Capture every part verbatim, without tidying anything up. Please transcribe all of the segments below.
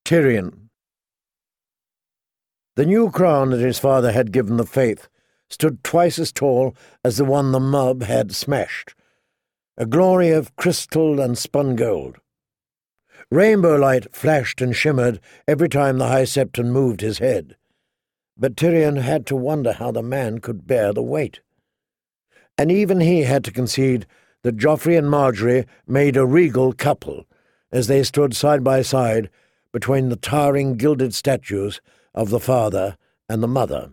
Tyrion. The new crown that his father had given the faith stood twice as tall as the one the mob had smashed, a glory of crystal and spun gold. Rainbow light flashed and shimmered every time the High Septon moved his head, but Tyrion had to wonder how the man could bear the weight. And even he had to concede that Joffrey and Margaery made a regal couple as they stood side by side between the towering gilded statues of the father and the mother.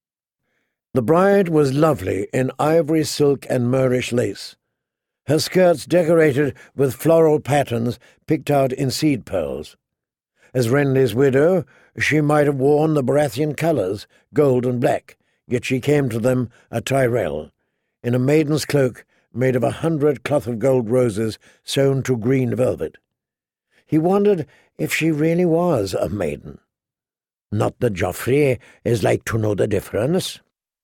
The bride was lovely in ivory silk and Moorish lace, her skirts decorated with floral patterns picked out in seed pearls. As Renly's widow, she might have worn the Baratheon colours, gold and black, yet she came to them a Tyrell, in a maiden's cloak made of a hundred cloth of gold roses sewn to green velvet. He wondered if she really was a maiden. Not that Joffrey is like to know the difference.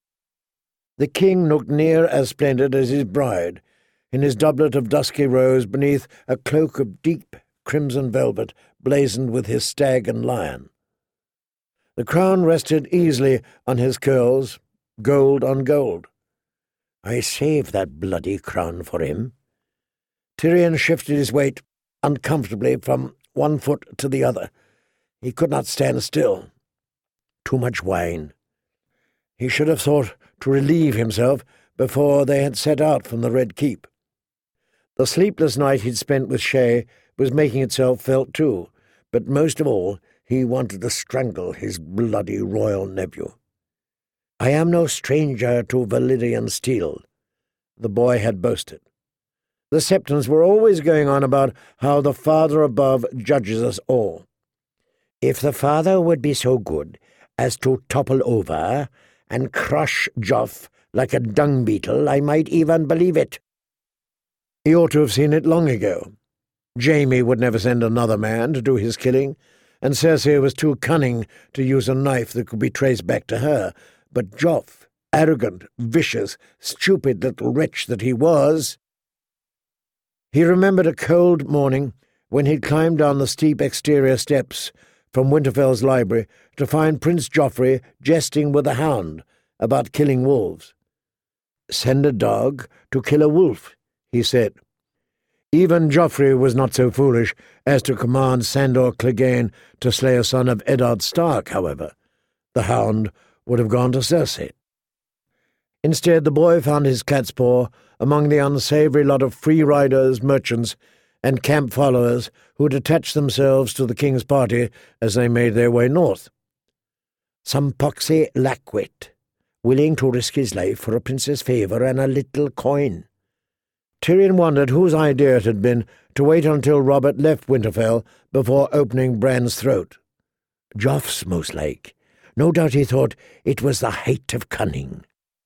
The king looked near as splendid as his bride, in his doublet of dusky rose beneath a cloak of deep crimson velvet blazoned with his stag and lion. The crown rested easily on his curls, gold on gold. I saved that bloody crown for him. Tyrion shifted his weight uncomfortably from one foot to the other. He could not stand still. Too much wine. He should have thought to relieve himself before they had set out from the Red Keep. The sleepless night he'd spent with Shae was making itself felt too, but most of all he wanted to strangle his bloody royal nephew. I am no stranger to Valyrian steel, the boy had boasted. The Septons were always going on about how the Father above judges us all. If the Father would be so good as to topple over and crush Joff like a dung beetle, I might even believe it. He ought to have seen it long ago. Jaime would never send another man to do his killing, and Cersei was too cunning to use a knife that could be traced back to her. But Joff, arrogant, vicious, stupid little wretch that he was... He remembered a cold morning when he'd climbed down the steep exterior steps from Winterfell's library to find Prince Joffrey jesting with a hound about killing wolves. "Send a dog to kill a wolf," he said. Even Joffrey was not so foolish as to command Sandor Clegane to slay a son of Eddard Stark, however. The hound would have gone to Cersei. Instead, the boy found his cat's paw among the unsavoury lot of free riders, merchants, and camp followers who had attached themselves to the king's party as they made their way north. Some poxy lackwit, willing to risk his life for a prince's favour and a little coin. Tyrion wondered whose idea it had been to wait until Robert left Winterfell before opening Bran's throat. Joff's, most like. No doubt he thought it was the height of cunning.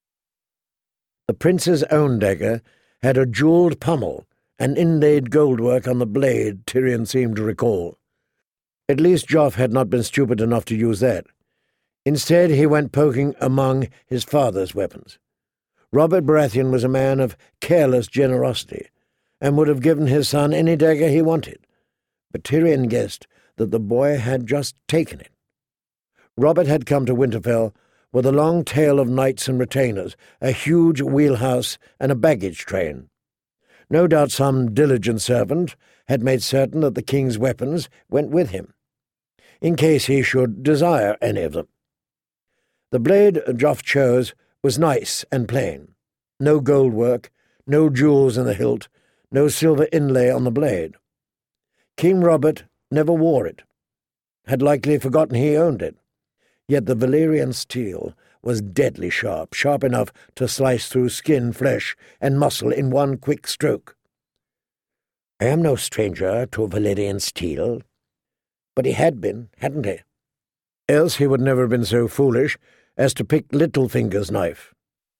The prince's own dagger had a jewelled pommel and inlaid goldwork on the blade, Tyrion seemed to recall. At least Joff had not been stupid enough to use that. Instead, he went poking among his father's weapons. Robert Baratheon was a man of careless generosity, and would have given his son any dagger he wanted. But Tyrion guessed that the boy had just taken it. Robert had come to Winterfell with a long tail of knights and retainers, a huge wheelhouse, and a baggage train. No doubt some diligent servant had made certain that the king's weapons went with him, in case he should desire any of them. The blade Joff chose was nice and plain. No gold work, no jewels in the hilt, no silver inlay on the blade. King Robert never wore it, had likely forgotten he owned it. Yet the Valyrian steel was deadly sharp, sharp enough to slice through skin, flesh, and muscle in one quick stroke. I am no stranger to Valyrian steel. But he had been, hadn't he? Else he would never have been so foolish as to pick Littlefinger's knife.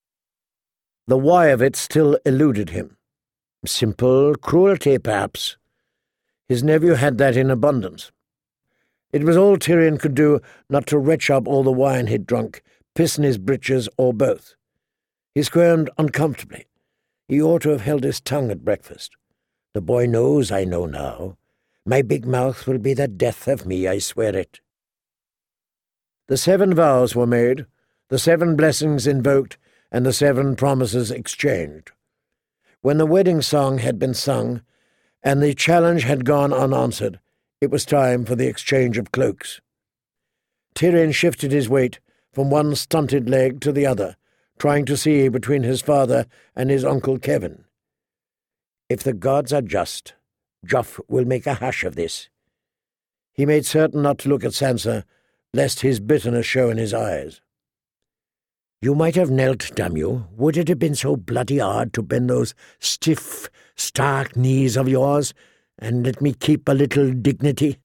The why of it still eluded him. Simple cruelty, perhaps. His nephew had that in abundance. It was all Tyrion could do not to retch up all the wine he'd drunk, piss in his breeches, or both. He squirmed uncomfortably. He ought to have held his tongue at breakfast. The boy knows I know now, My big mouth will be the death of me, I swear it." The seven vows were made, the seven blessings invoked, and the seven promises exchanged. When the wedding song had been sung, and the challenge had gone unanswered, it was time for the exchange of cloaks. Tyrion shifted his weight from one stunted leg to the other, trying to see between his father and his uncle Kevin. If the gods are just, Joff will make a hash of this. He made certain not to look at Sansa, lest his bitterness show in his eyes. "You might have knelt, damn you. Would it have been so bloody hard to bend those stiff, stark knees of yours, and let me keep a little dignity?"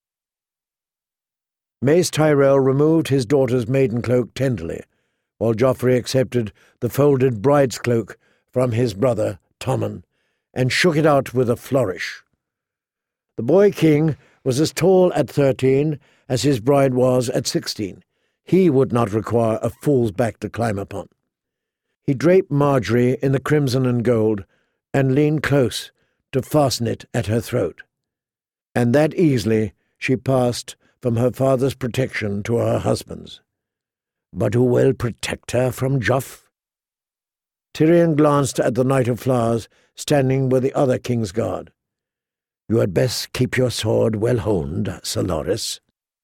Mace Tyrell removed his daughter's maiden cloak tenderly, while Joffrey accepted the folded bride's cloak from his brother, Tommen, and shook it out with a flourish. The boy king was as tall at thirteen as his bride was at sixteen. He would not require a fool's back to climb upon. He draped Margaery in the crimson and gold, and leaned close to fasten it at her throat. And that easily she passed from her father's protection to her husband's. But who will protect her from Joff? Tyrion glanced at the Knight of Flowers standing with the other King's Guard. "You had best keep your sword well honed, Sir Loras."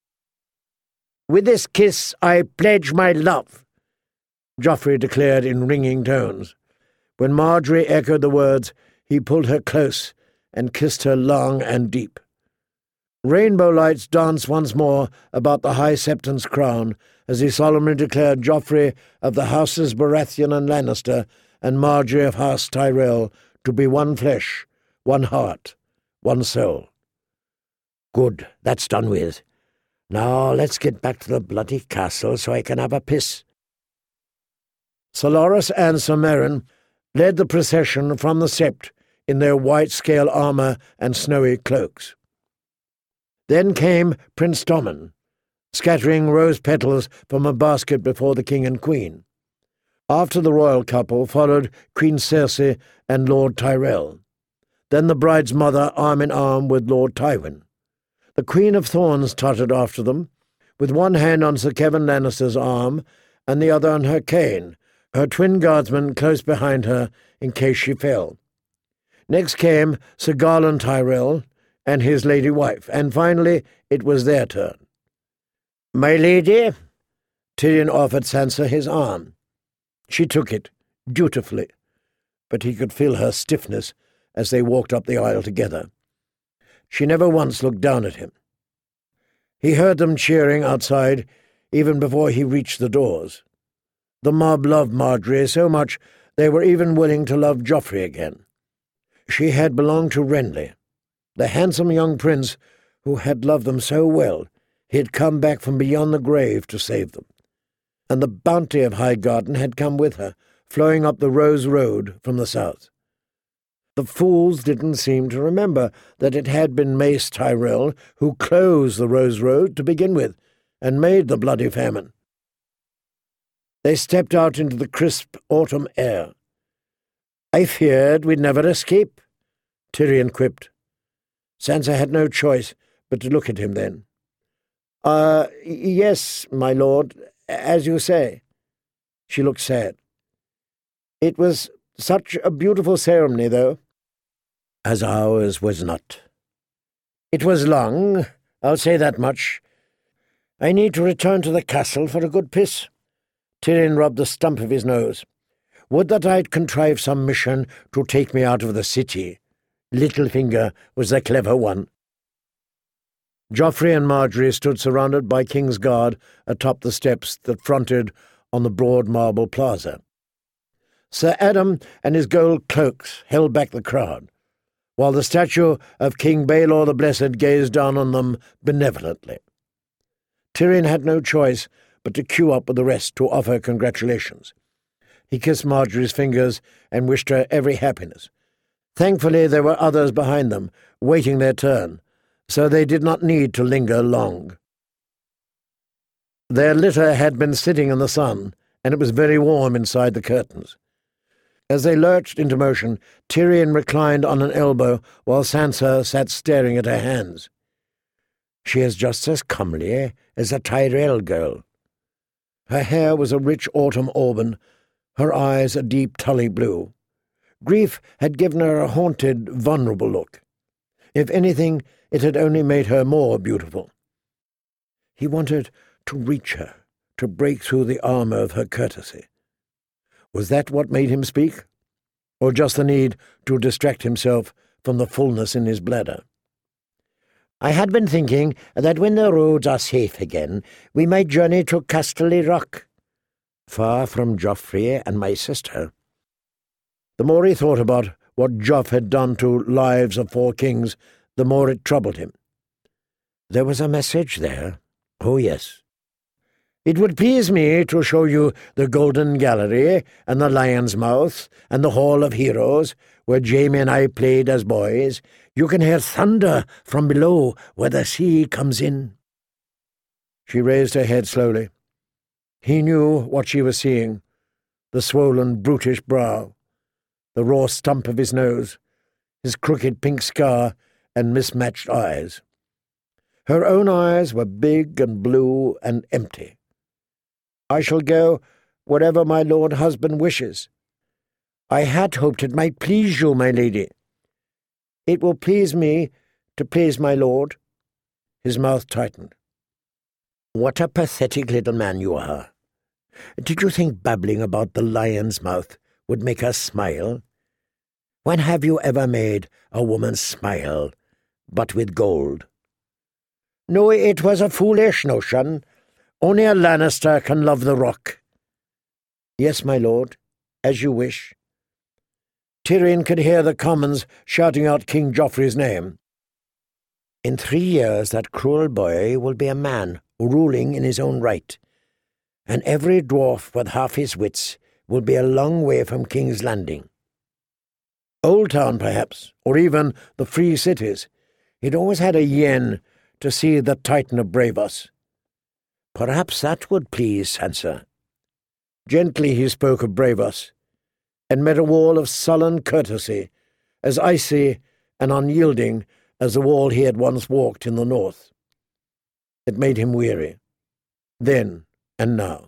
"With this kiss I pledge my love," Joffrey declared in ringing tones. When Margaery echoed the words, he pulled her close and kissed her long and deep. Rainbow lights danced once more about the High Septon's crown as he solemnly declared Joffrey of the houses Baratheon and Lannister and Margaery of House Tyrell to be one flesh, one heart, one soul. "Good, that's done with. Now let's get back to the bloody castle so I can have a piss." Sir Loras and Sir Meryn led the procession from the sept in their white-scale armour and snowy cloaks. Then came Prince Tommen, scattering rose petals from a basket before the king and queen. After the royal couple followed Queen Cersei and Lord Tyrell. Then the bride's mother arm in arm with Lord Tywin. The Queen of Thorns tottered after them, with one hand on Sir Kevan Lannister's arm and the other on her cane, her twin guardsmen close behind her in case she fell. Next came Sir Garland Tyrell and his lady wife, and finally it was their turn. "My lady," Tyrion offered Sansa his arm. She took it, dutifully, but he could feel her stiffness as they walked up the aisle together. She never once looked down at him. He heard them cheering outside even before he reached the doors. The mob loved Margaery so much they were even willing to love Joffrey again. She had belonged to Renly. The handsome young prince who had loved them so well. He had come back from beyond the grave to save them. And the bounty of Highgarden had come with her, flowing up the Rose Road from the south. The fools didn't seem to remember that it had been Mace Tyrell who closed the Rose Road to begin with, and made the bloody famine. They stepped out into the crisp autumn air. "I feared we'd never escape," Tyrion quipped. Sansa had no choice but to look at him then. Uh, yes, my lord, as you say." She looked sad. "It was such a beautiful ceremony, though." "As ours was not." "It was long, I'll say that much. I need to return to the castle for a good piss." Tyrion rubbed the stump of his nose. "Would that I'd contrived some mission to take me out of the city. Littlefinger was the clever one." Joffrey and Margaery stood surrounded by King's Guard atop the steps that fronted on the broad marble plaza. Sir Adam and his gold cloaks held back the crowd, while the statue of King Baelor the Blessed gazed down on them benevolently. Tyrion had no choice but to queue up with the rest to offer congratulations. He kissed Margaery's fingers and wished her every happiness. Thankfully there were others behind them, waiting their turn, so they did not need to linger long. Their litter had been sitting in the sun, and it was very warm inside the curtains. As they lurched into motion, Tyrion reclined on an elbow while Sansa sat staring at her hands. She is just as comely as a Tyrell girl. Her hair was a rich autumn auburn, her eyes a deep tully blue. Grief had given her a haunted, vulnerable look. If anything, it had only made her more beautiful. He wanted to reach her, to break through the armour of her courtesy. Was that what made him speak? Or just the need to distract himself from the fullness in his bladder? "I had been thinking that when the roads are safe again, we might journey to Casterly Rock, far from Joffrey and my sister." The more he thought about what Joff had done to lives of four kings, the more it troubled him. There was a message there. Oh, yes. "It would please me to show you the Golden Gallery and the Lion's Mouth and the Hall of Heroes, where Jaime and I played as boys. You can hear thunder from below where the sea comes in." She raised her head slowly. He knew what she was seeing, the swollen, brutish brow, the raw stump of his nose, his crooked pink scar and mismatched eyes. Her own eyes were big and blue and empty. "I shall go wherever my lord husband wishes. I had hoped it might please you, my lady." "It will please me to please my lord." His mouth tightened. "What a pathetic little man you are. Did you think babbling about the Lion's Mouth would make her smile? When have you ever made a woman smile, but with gold?" "No, it was a foolish notion. Only a Lannister can love the Rock." "Yes, my lord, as you wish." Tyrion could hear the commons shouting out King Joffrey's name. "In three years that cruel boy will be a man ruling in his own right, and every dwarf with half his wits will be a long way from King's Landing. Oldtown, perhaps, or even the Free Cities. He'd always had a yen to see the Titan of Braavos. Perhaps that would please Sansa." Gently he spoke of Braavos, and met a wall of sullen courtesy, as icy and unyielding as the wall he had once walked in the north. It made him weary, then and now.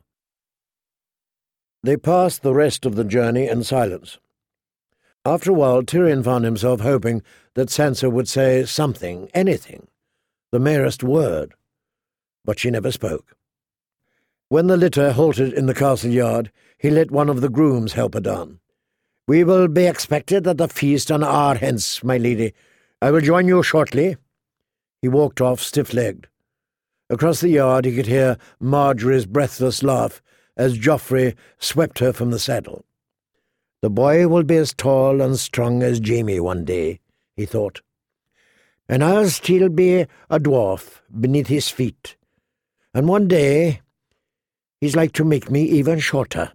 They passed the rest of the journey in silence. After a while, Tyrion found himself hoping that Sansa would say something, anything, the merest word, but she never spoke. When the litter halted in the castle yard, he let one of the grooms help her down. "We will be expected at the feast an hour hence, my lady. I will join you shortly." He walked off stiff-legged. Across the yard he could hear Marjorie's breathless laugh as Joffrey swept her from the saddle. "The boy will be as tall and strong as Jaime one day," he thought. "And I'll still be a dwarf beneath his feet. And one day he's like to make me even shorter."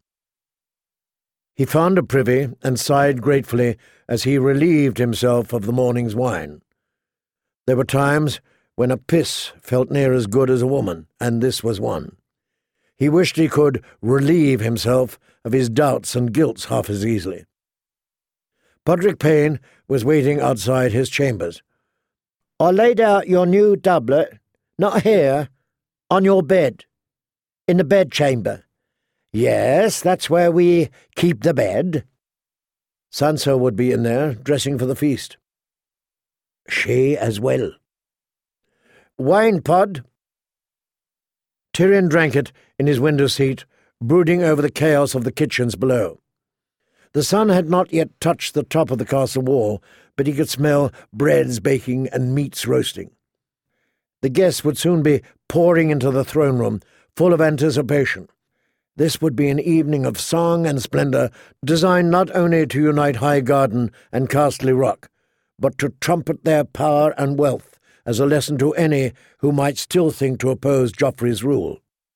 He found a privy and sighed gratefully as he relieved himself of the morning's wine. There were times when a piss felt near as good as a woman, and this was one. He wished he could relieve himself of his doubts and guilts half as easily. Podrick Payne was waiting outside his chambers. "I laid out your new doublet, not here, on your bed, in the bedchamber." "Yes, that's where we keep the bed." Sansa would be in there, dressing for the feast. She as well. "Wine, Pod." Tyrion drank it in his window seat, brooding over the chaos of the kitchens below. The sun had not yet touched the top of the castle wall, but he could smell breads baking and meats roasting. The guests would soon be pouring into the throne room, full of anticipation. This would be an evening of song and splendour, designed not only to unite Highgarden and Casterly Rock, but to trumpet their power and wealth as a lesson to any who might still think to oppose Joffrey's rule.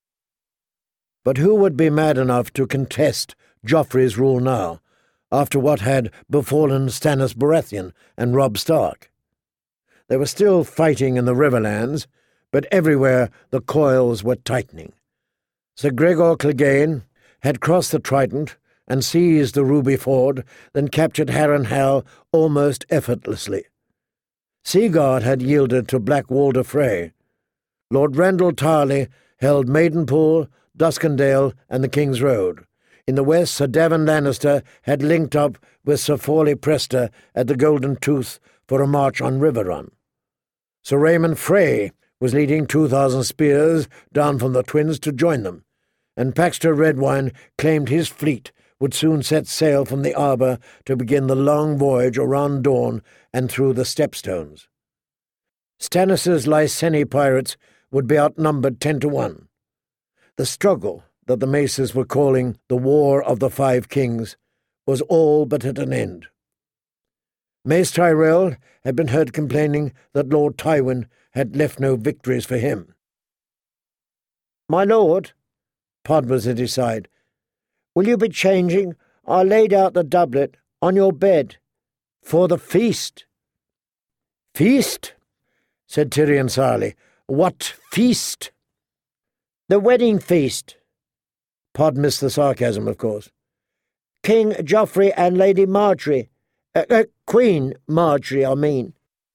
But who would be mad enough to contest Joffrey's rule now, after what had befallen Stannis Baratheon and Robb Stark? There was still fighting in the Riverlands, but everywhere the coils were tightening. Sir Gregor Clegane had crossed the Trident and seized the Ruby Ford, then captured Harrenhal almost effortlessly. Seaguard had yielded to Black Walder Frey, Lord Randall Tarley held Maidenpool, Duskendale, and the King's Road. In the west, Sir Davin Lannister had linked up with Sir Fawley Prester at the Golden Tooth for a march on Riverrun. Sir Raymond Frey was leading two thousand spears down from the Twins to join them, and Paxter Redwine claimed his fleet would soon set sail from the arbour to begin the long voyage around Dawn and through the Stepstones. Stannis's Lyseni pirates would be outnumbered ten to one. The struggle that the Maces were calling the War of the Five Kings was all but at an end. Mace Tyrell had been heard complaining that Lord Tywin had left no victories for him. "My lord," Pod was at his side, "will you be changing? I laid out the doublet on your bed for the feast." "Feast?" said Tyrion sourly. "What feast?" "The wedding feast." Pod missed the sarcasm, of course. "King Joffrey and Lady Marjorie. Uh, uh, Queen Marjorie, I mean."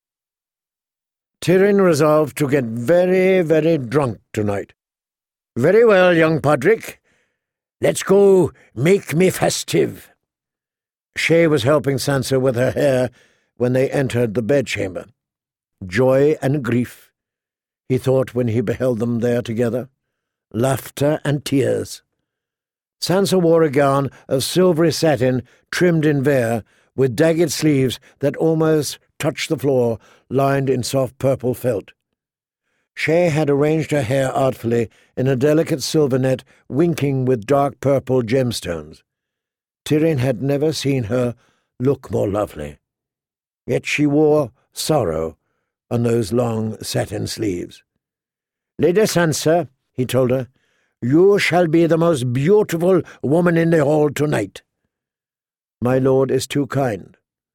Tyrion resolved to get very, very drunk tonight. "Very well, young Podrick. Let's go make me festive." Shae was helping Sansa with her hair when they entered the bedchamber. Joy and grief, he thought when he beheld them there together. Laughter and tears. Sansa wore a gown of silvery satin trimmed in vair, with dagged sleeves that almost touched the floor, lined in soft purple felt. Shae had arranged her hair artfully in a delicate silver net winking with dark purple gemstones. Tyrion had never seen her look more lovely. Yet she wore sorrow on those long satin sleeves. "Lady Sansa," he told her, "you shall be the most beautiful woman in the hall tonight." "My lord is too kind."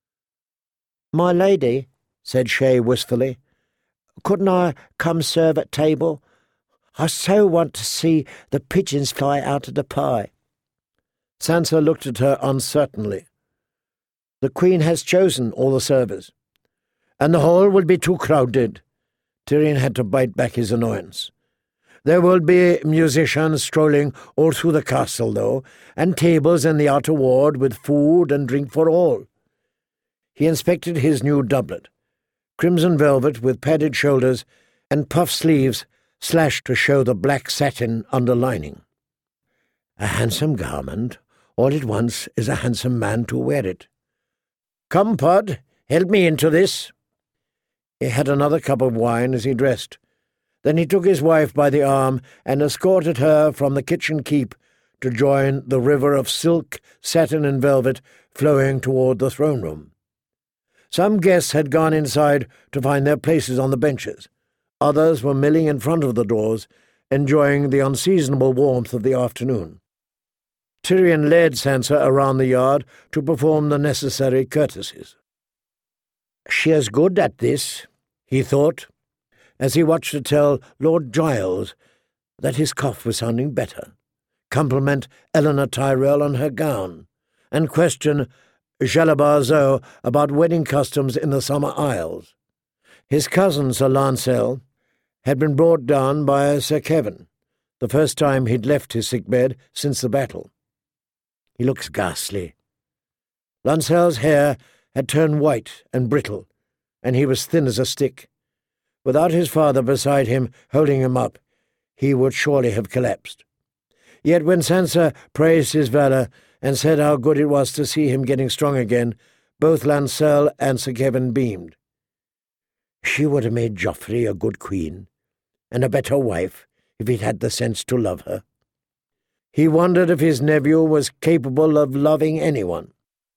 "My lady," said Shae wistfully, "couldn't I come serve at table? I so want to see the pigeons fly out of the pie." Sansa looked at her uncertainly. "The Queen has chosen all the servers, and the hall will be too crowded." Tyrion had to bite back his annoyance. "There will be musicians strolling all through the castle, though, and tables in the outer ward with food and drink for all." He inspected his new doublet, crimson velvet with padded shoulders and puff sleeves slashed to show the black satin underlining. "A handsome garment, all at once is a handsome man to wear it. Come, Pod, help me into this." He had another cup of wine as he dressed. Then he took his wife by the arm and escorted her from the kitchen keep to join the river of silk, satin, and velvet flowing toward the throne room. Some guests had gone inside to find their places on the benches. Others were milling in front of the doors, enjoying the unseasonable warmth of the afternoon. Tyrion led Sansa around the yard to perform the necessary courtesies. "She is good at this," he thought, as he watched her tell Lord Giles that his cough was sounding better, compliment Eleanor Tyrell on her gown, and question Jalabar Zoe about wedding customs in the Summer Isles. His cousin, Sir Lancel, had been brought down by Sir Kevin, the first time he'd left his sick bed since the battle. He looks ghastly. Lancel's hair had turned white and brittle, and he was thin as a stick. Without his father beside him holding him up, he would surely have collapsed. Yet when Sansa praised his valour and said how good it was to see him getting strong again, both Lancel and Sir Kevin beamed. She would have made Joffrey a good queen, and a better wife if he'd had the sense to love her. He wondered if his nephew was capable of loving anyone.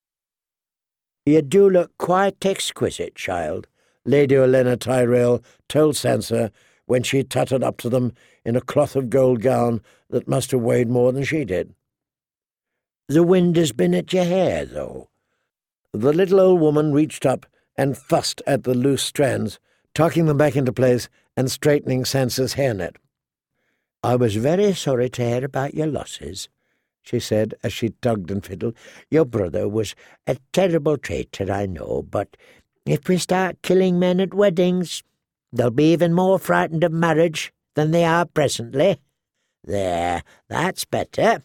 "You do look quite exquisite, child," Lady Olenna Tyrell told Sansa when she tutted up to them in a cloth of gold gown that must have weighed more than she did. "The wind has been at your hair, though." The little old woman reached up and fussed at the loose strands, tucking them back into place and straightening Sansa's hairnet. "I was very sorry to hear about your losses," she said as she tugged and fiddled. "Your brother was a terrible traitor, I know, but if we start killing men at weddings—" They'll be even more frightened of marriage than they are presently. There, that's better."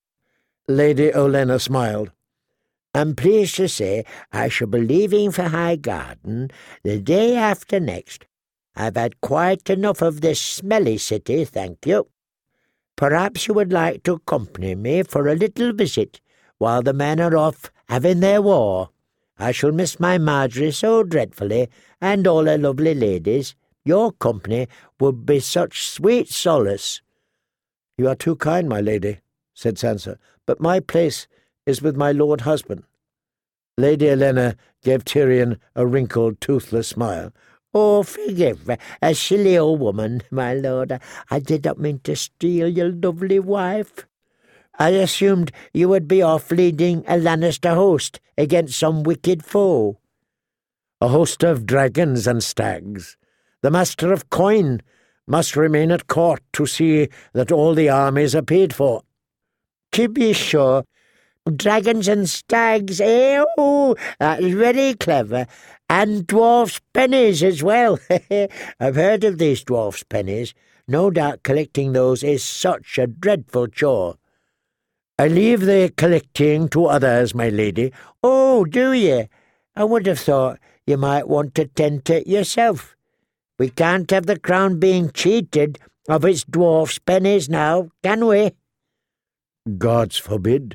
Lady Olenna smiled. "I'm pleased to say I shall be leaving for Highgarden the day after next. I've had quite enough of this smelly city, thank you. Perhaps you would like to accompany me for a little visit while the men are off having their war. I shall miss my Marjorie so dreadfully, and all her lovely ladies. Your company would be such sweet solace." "You are too kind, my lady," said Sansa, "but my place is with my lord husband." Lady Olenna gave Tyrion a wrinkled, toothless smile. "Oh, forgive me, a silly old woman, my lord. I did not mean to steal your lovely wife. I assumed you would be off leading a Lannister host against some wicked foe." "A host of dragons and stags. The Master of Coin must remain at court to see that all the armies are paid for." "To be sure. Dragons and stags, eh? Oh, that's very clever. And dwarfs' pennies as well. I've heard of these dwarfs' pennies. No doubt collecting those is such a dreadful chore." "I leave the collecting to others, my lady." "Oh, do ye? I would have thought you might want to tend to it yourself. We can't have the crown being cheated of its dwarfs' pennies now, can we?" "Gods forbid."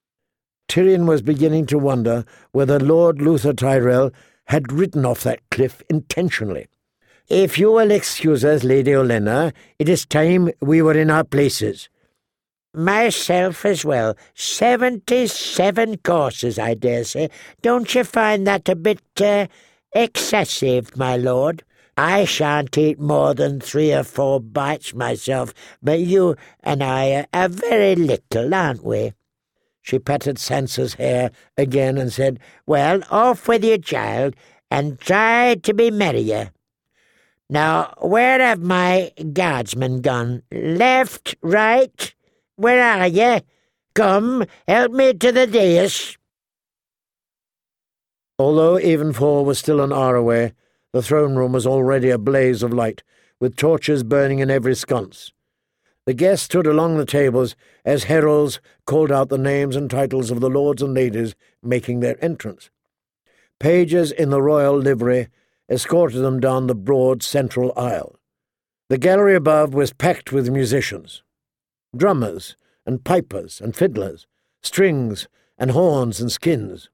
Tyrion was beginning to wonder whether Lord Luther Tyrell had ridden off that cliff intentionally. "If you will excuse us, Lady Olenna, it is time we were in our places." "Myself as well. Seventy-seven courses, I dare say. Don't you find that a bit uh, excessive, my lord? I shan't eat more than three or four bites myself, but you and I are, are very little, aren't we?" She patted Sansa's hair again and said, "Well, off with you, child, and try to be merrier. Now, where have my guardsmen gone? Left, right? Where are ye? Come, help me to the dais." Although Evenfall was still an hour away, the throne room was already a blaze of light, with torches burning in every sconce. The guests stood along the tables as heralds called out the names and titles of the lords and ladies making their entrance. Pages in the royal livery escorted them down the broad central aisle. The gallery above was packed with musicians, drummers and pipers and fiddlers, strings and horns and skins.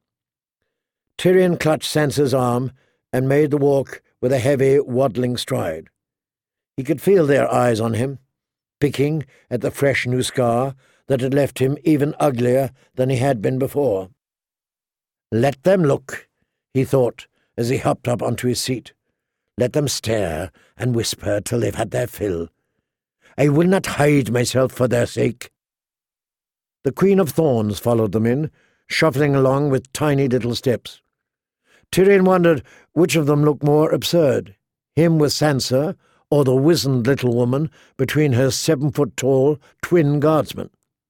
Tyrion clutched Sansa's arm and made the walk with a heavy, waddling stride. He could feel their eyes on him, picking at the fresh new scar that had left him even uglier than he had been before. "Let them look," he thought as he hopped up onto his seat. "Let them stare and whisper till they've had their fill. I will not hide myself for their sake." The Queen of Thorns followed them in, shuffling along with tiny little steps. Tyrion wondered which of them looked more absurd, him with Sansa or the wizened little woman between her seven-foot-tall twin guardsmen.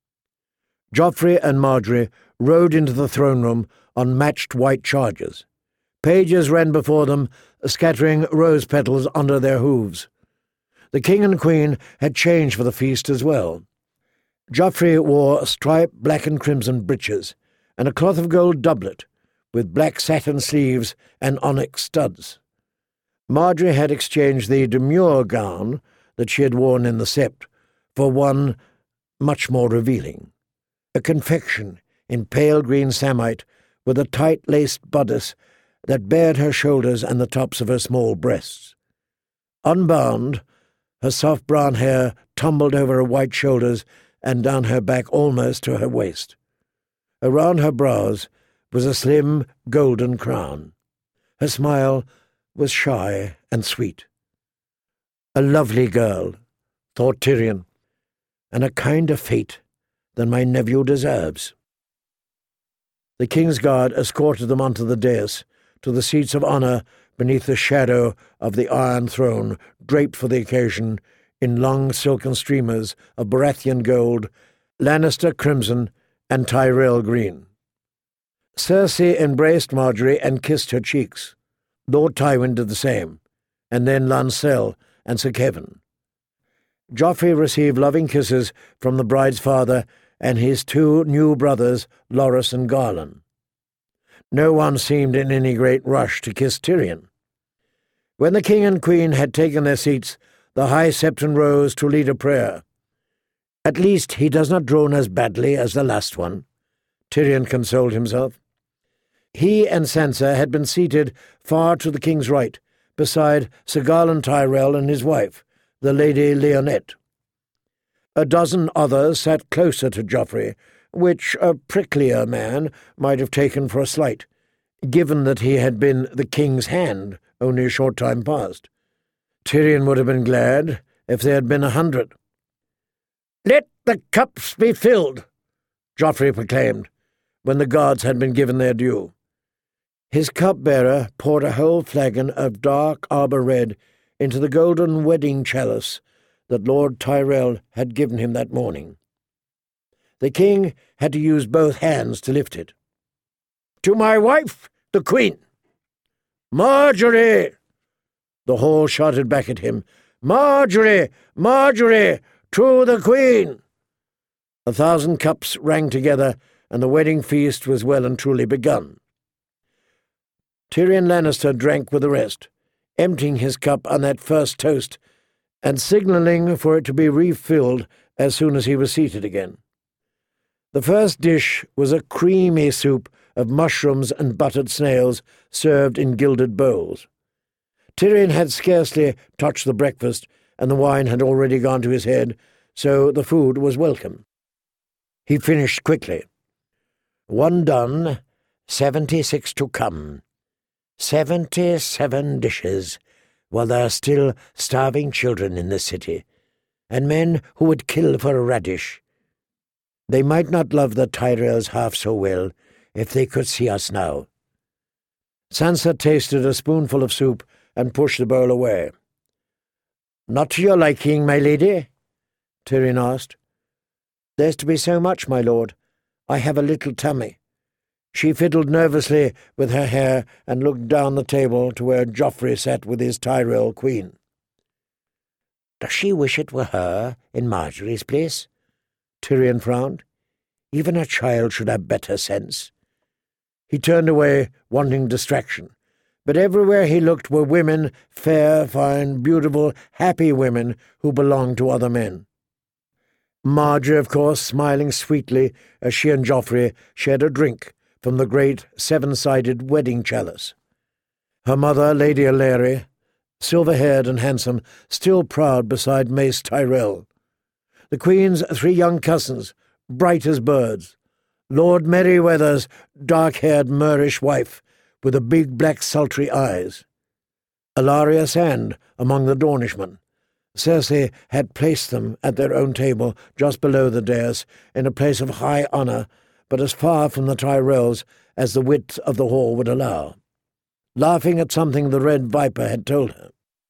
Joffrey and Margaery rode into the throne room on matched white chargers. Pages ran before them, scattering rose petals under their hooves. The king and queen had changed for the feast as well. Joffrey wore striped black and crimson breeches and a cloth of gold doublet with black satin sleeves and onyx studs. Margaery had exchanged the demure gown that she had worn in the sept for one much more revealing, a confection in pale green samite with a tight-laced bodice that bared her shoulders and the tops of her small breasts. Unbound, her soft brown hair tumbled over her white shoulders and down her back almost to her waist. Around her brows was a slim golden crown. Her smile was shy and sweet. "A lovely girl," thought Tyrion, "and a kinder fate than my nephew deserves." The King's Guard escorted them onto the dais, to the seats of honour beneath the shadow of the Iron Throne, draped for the occasion in long silken streamers of Baratheon gold, Lannister crimson, and Tyrell green. Cersei embraced Margaery and kissed her cheeks. Lord Tywin did the same, and then Lancel and Sir Kevin. Joffrey received loving kisses from the bride's father and his two new brothers, Loras and Garland. No one seemed in any great rush to kiss Tyrion. When the king and queen had taken their seats, the High Septon rose to lead a prayer. "At least he does not drone as badly as the last one," Tyrion consoled himself. He and Sansa had been seated far to the king's right, beside Sir Garland Tyrell and his wife, the Lady Leonette. A dozen others sat closer to Joffrey, which a pricklier man might have taken for a slight, given that he had been the king's hand only a short time past. Tyrion would have been glad if there had been a hundred. "Let the cups be filled," Joffrey proclaimed, when the guards had been given their due. His cupbearer poured a whole flagon of dark arbor red into the golden wedding chalice that Lord Tyrell had given him that morning. The king had to use both hands to lift it. "To my wife, the queen!" "Marjorie!" The hall shouted back at him. "Marjorie! Marjorie! To the queen!" A thousand cups rang together, and the wedding feast was well and truly begun. Tyrion Lannister drank with the rest, emptying his cup on that first toast, and signalling for it to be refilled as soon as he was seated again. The first dish was a creamy soup of mushrooms and buttered snails served in gilded bowls. Tyrion had scarcely touched the breakfast, and the wine had already gone to his head, so the food was welcome. He finished quickly. "One done, seventy-six to come. Seventy-seven dishes, while there are still starving children in the city, and men who would kill for a radish. They might not love the Tyrells half so well if they could see us now." Sansa tasted a spoonful of soup and pushed the bowl away. "Not to your liking, my lady?" Tyrion asked. "There's to be so much, my lord. I have a little tummy." She fiddled nervously with her hair and looked down the table to where Joffrey sat with his Tyrell queen. "Does she wish it were her in Marjorie's place?" Tyrion frowned. "Even a child should have better sense." He turned away, wanting distraction, but everywhere he looked were women, fair, fine, beautiful, happy women who belonged to other men. Marjorie, of course, smiling sweetly as she and Joffrey shared a drink from the great seven-sided wedding chalice. Her mother, Lady Aleri, silver-haired and handsome, still proud beside Mace Tyrell. The Queen's three young cousins, bright as birds. Lord Merryweather's dark-haired Moorish wife, with the big black sultry eyes. Ilaria Sand among the Dornishmen. Cersei had placed them at their own table just below the dais, in a place of high honour, but as far from the Tyrells as the width of the hall would allow, laughing at something the Red Viper had told her.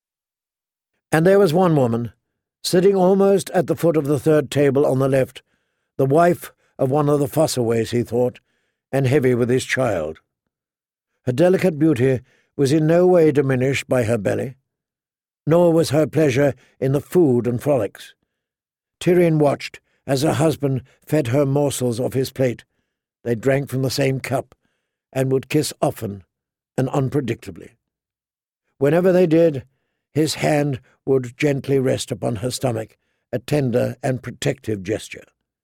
And there was one woman, sitting almost at the foot of the third table on the left, the wife of one of the Fossaways, he thought, and heavy with his child. Her delicate beauty was in no way diminished by her belly, nor was her pleasure in the food and frolics. Tyrion watched as her husband fed her morsels off his plate. They drank from the same cup, and would kiss often and unpredictably. Whenever they did, his hand would gently rest upon her stomach, a tender and protective gesture.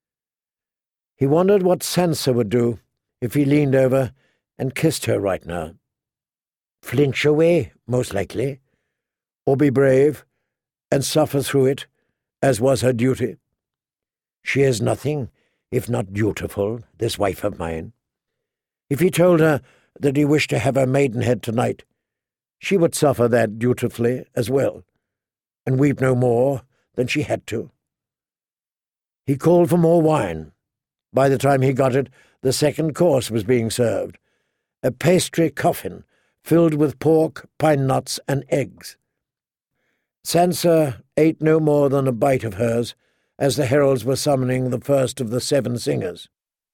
He wondered what Sansa would do if he leaned over and kissed her right now. Flinch away, most likely, or be brave and suffer through it, as was her duty. She is nothing if not dutiful, this wife of mine. If he told her that he wished to have her maidenhead tonight, she would suffer that dutifully as well, and weep no more than she had to. He called for more wine. By the time he got it, the second course was being served, a pastry coffin filled with pork, pine nuts, and eggs. Sansa ate no more than a bite of hers, as the heralds were summoning the first of the seven singers.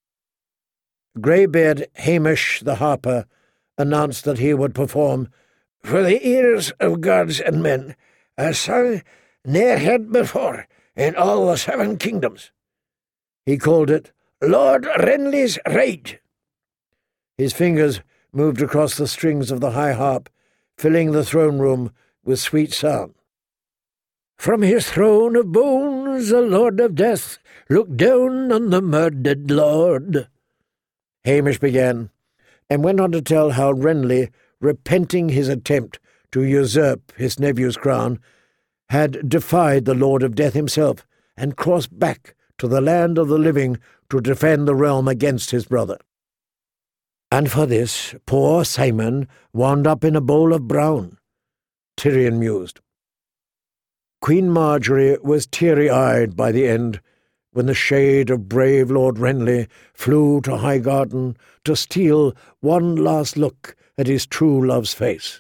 Greybeard Hamish the harper announced that he would perform For the ears of gods and men, a song ne'er heard before in all the seven kingdoms. He called it Lord Renly's Rage. His fingers moved across the strings of the high harp, filling the throne room with sweet sound. From his throne of bones the Lord of Death looked down on the murdered lord. Hamish began, and went on to tell how Renly, repenting his attempt to usurp his nephew's crown, had defied the Lord of Death himself and crossed back to the land of the living to defend the realm against his brother. And for this, poor Simon wound up in a bowl of brown, Tyrion mused. Queen Marjorie was teary-eyed by the end, when the shade of brave Lord Renly flew to Highgarden to steal one last look at his true love's face.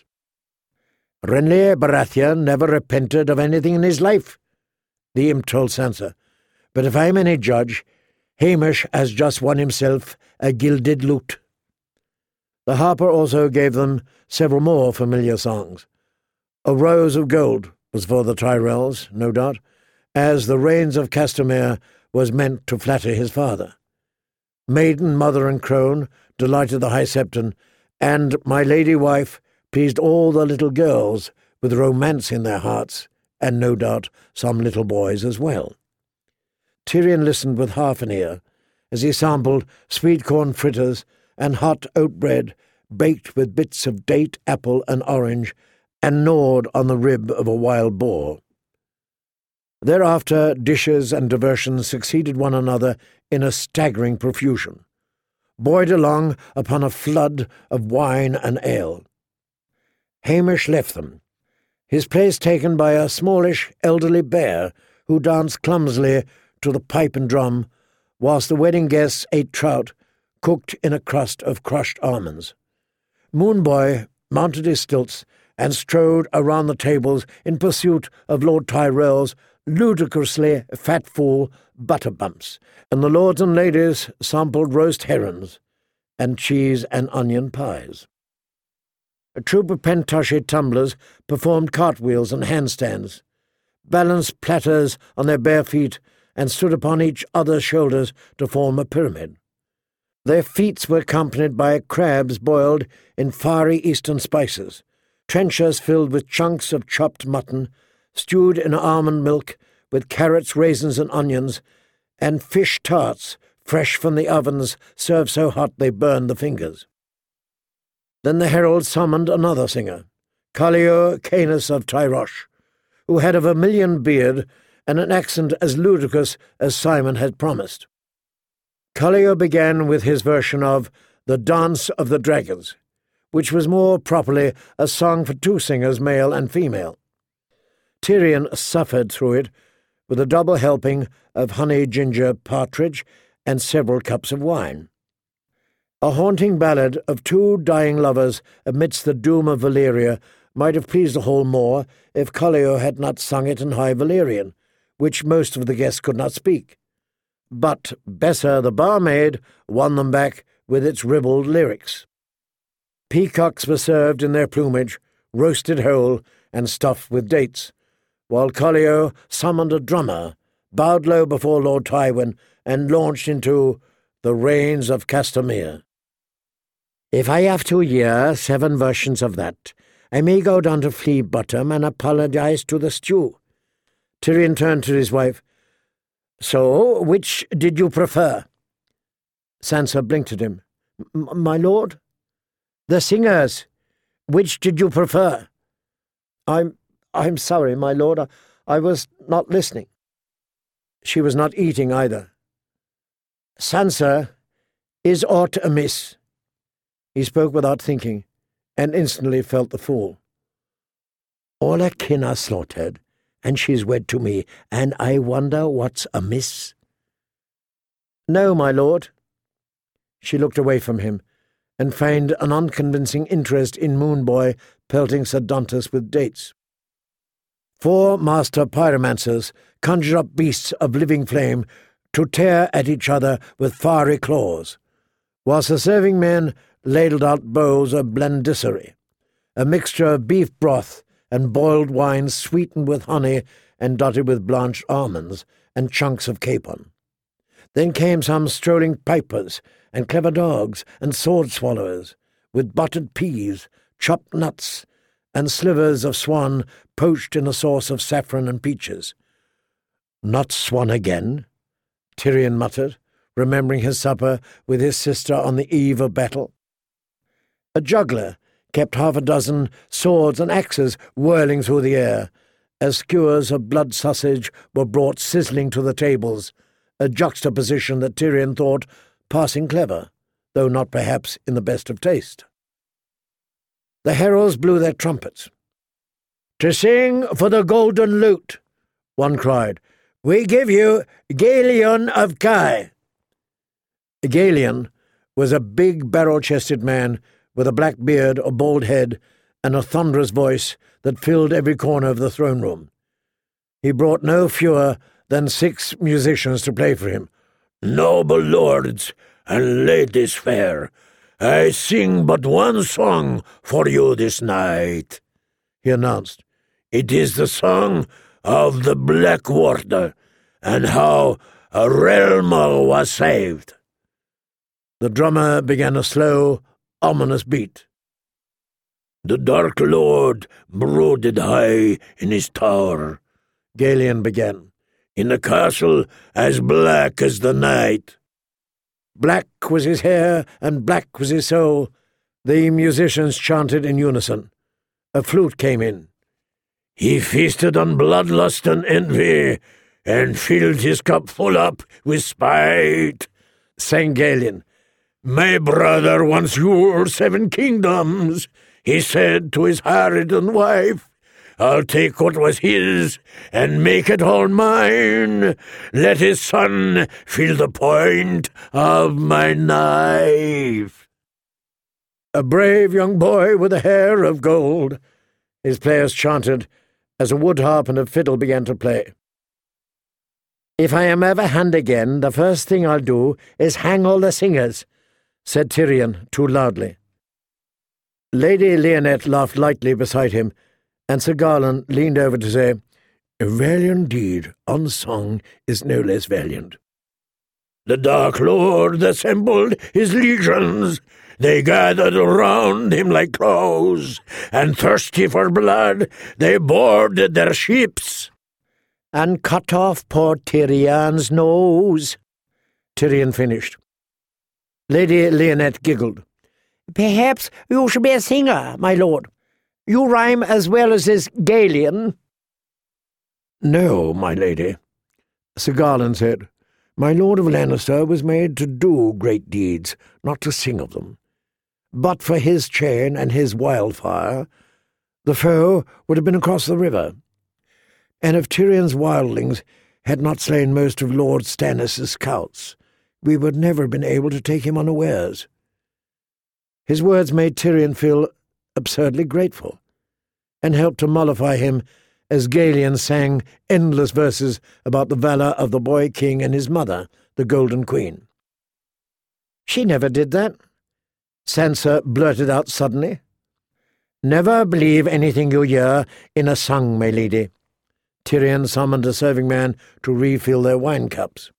Renly Baratheon never repented of anything in his life, the imp told Sansa, but if I'm any judge, Hamish has just won himself a gilded lute. The harper also gave them several more familiar songs. A Rose of Gold was for the Tyrells, no doubt, as the Rains of Castamere was meant to flatter his father. Maiden, Mother and Crone delighted the High Septon, and My Lady Wife pleased all the little girls with romance in their hearts, and no doubt some little boys as well. Tyrion listened with half an ear as he sampled sweet corn fritters and hot oat bread baked with bits of date, apple and orange, and gnawed on the rib of a wild boar. Thereafter dishes and diversions succeeded one another in a staggering profusion, buoyed along upon a flood of wine and ale. Hamish left them, his place taken by a smallish elderly bear who danced clumsily to the pipe and drum, whilst the wedding guests ate trout cooked in a crust of crushed almonds. Moonboy mounted his stilts and strode around the tables in pursuit of Lord Tyrell's ludicrously fat fool Butterbumps, and the lords and ladies sampled roast herons and cheese and onion pies. A troop of Pentoshi tumblers performed cartwheels and handstands, balanced platters on their bare feet, and stood upon each other's shoulders to form a pyramid. Their feats were accompanied by crabs boiled in fiery eastern spices, trenchers filled with chunks of chopped mutton, stewed in almond milk with carrots, raisins, and onions, and fish tarts fresh from the ovens served so hot they burned the fingers. Then the herald summoned another singer, Callio Canis of Tyrosh, who had a vermilion beard and an accent as ludicrous as Simon had promised. Callio began with his version of The Dance of the Dragons, which was more properly a song for two singers, male and female. Tyrion suffered through it with a double helping of honey, ginger, partridge, and several cups of wine. A haunting ballad of two dying lovers amidst the doom of Valyria might have pleased the whole more if Callio had not sung it in High Valyrian, which most of the guests could not speak. But Bessa the barmaid won them back with its ribald lyrics. Peacocks were served in their plumage, roasted whole and stuffed with dates, while Callio summoned a drummer, bowed low before Lord Tywin, and launched into The Rains of Castamere. If I have to hear seven versions of that, I may go down to Flea Bottom and apologize to the stew. Tyrion turned to his wife. So, which did you prefer? Sansa blinked at him. My lord? The singers. Which did you prefer? I'm... I'm sorry, my lord. I, I was not listening. She was not eating either. Sansa, is aught amiss? He spoke without thinking, and instantly felt the fool. All her kin are slaughtered, and she's wed to me, and I wonder what's amiss. No, my lord. She looked away from him, and feigned an unconvincing interest in Moonboy pelting Sir Dantas with dates. Four master pyromancers conjured up beasts of living flame to tear at each other with fiery claws, whilst the serving men ladled out bowls of blandissary, a mixture of beef broth and boiled wine sweetened with honey and dotted with blanched almonds and chunks of capon. Then came some strolling pipers and clever dogs and sword-swallowers, with buttered peas, chopped nuts, and slivers of swan poached in a sauce of saffron and peaches. "Not swan again?" Tyrion muttered, remembering his supper with his sister on the eve of battle. A juggler kept half a dozen swords and axes whirling through the air, as skewers of blood sausage were brought sizzling to the tables, a juxtaposition that Tyrion thought passing clever, though not perhaps in the best of taste. The heralds blew their trumpets. "To sing for the golden lute," one cried. "We give you Galeon of Kai." Galeon was a big barrel-chested man with a black beard, a bald head, and a thunderous voice that filled every corner of the throne room. He brought no fewer than six musicians to play for him. "Noble lords and ladies fair, I sing but one song for you this night," he announced. "It is the song of the Black Warder, and how a realm was saved." The drummer began a slow, ominous beat. "The Dark Lord brooded high in his tower," Galeon began, "in a castle as black as the night. Black was his hair, and black was his soul," the musicians chanted in unison. A flute came in. "He feasted on bloodlust and envy, and filled his cup full up with spite," sang Galeon. "My brother once ruled seven kingdoms," he said to his harridan wife. "I'll take what was his and make it all mine. Let his son feel the point of my knife." "A brave young boy with a hair of gold," his players chanted as a wood harp and a fiddle began to play. "If I am ever hanged again, the first thing I'll do is hang all the singers," said Tyrion too loudly. Lady Leonette laughed lightly beside him, and Sir Garland leaned over to say, "A valiant deed unsung is no less valiant." "The Dark Lord assembled his legions. They gathered around him like crows, and thirsty for blood, they boarded their ships." "And cut off poor Tyrion's nose," Tyrion finished. Lady Leonette giggled. "Perhaps you should be a singer, my lord. You rhyme as well as this Galeon." "No, my lady," Sir Garland said. "My Lord of Lannister was made to do great deeds, not to sing of them. But for his chain and his wildfire, the foe would have been across the river. And if Tyrion's wildlings had not slain most of Lord Stannis' scouts, we would never have been able to take him unawares." His words made Tyrion feel absurdly grateful, and helped to mollify him as Galeon sang endless verses about the valour of the boy king and his mother, the Golden Queen. "She never did that," Sansa blurted out suddenly. "Never believe anything you hear in a song, my lady." Tyrion summoned a serving man to refill their wine cups.